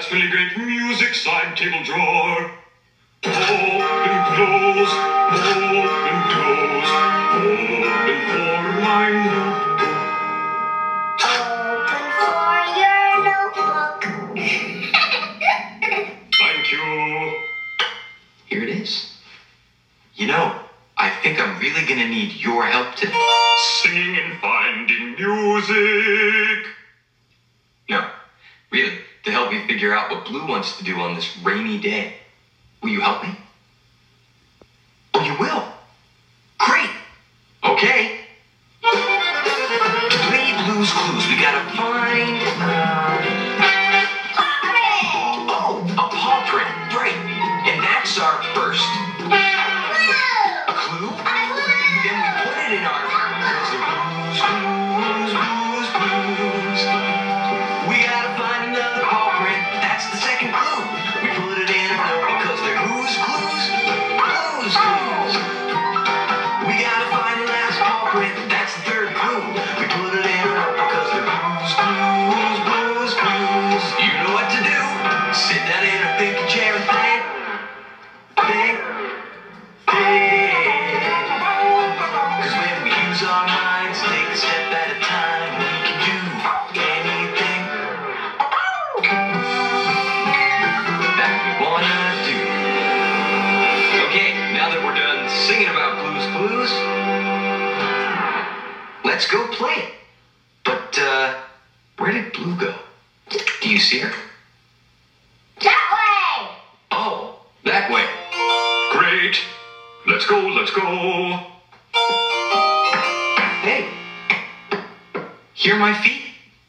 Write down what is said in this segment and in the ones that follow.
That's really great music, side table drawer. Open, close, open, close, open for my notebook. Open for your notebook. Thank you. Here it is. You know, I think I'm really gonna need your help today. Singing and finding music. No, really, to help me figure out what Blue wants to do on this rainy day. Will you help me? Oh, you will? Great! Okay. To play Blue's Clues, we gotta find... Oh, a paw print, right. And that's our first clue. Then we put it in our... Blues, blues, blues, blues. We gotta find another paw print. That's the second clue. We put it in our note because they're who's clues? Blues clues. We gotta find the last paw print. That's the third clue. We put it in our note because they're blues clues, blues clues. You know what to do. Sit down in a thinking chair and think. Think. Because when we use our minds, take a step at a time, we can do anything that we wanna do. Okay, now that we're done singing about Blue's Clues, let's go play it. But, where did Blue go? Do you see her? That way. Oh, that way. Great. Let's go, let's go. Hey, hear my feet?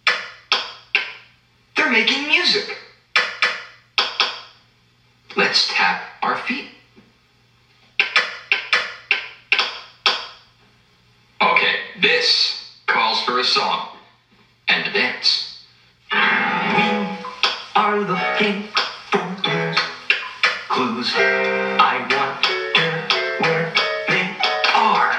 They're making music. Let's tap our feet. Okay, this calls for a song and a dance. We are looking for clues. I wonder where they are.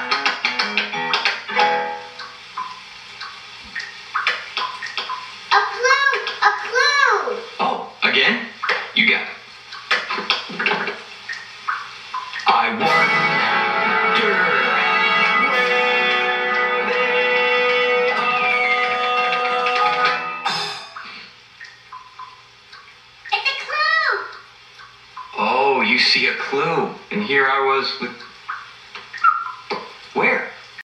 A clue. A clue. Oh, again? You got it. I wonder where they are. It's a clue. Oh, you see a clue. And here I was with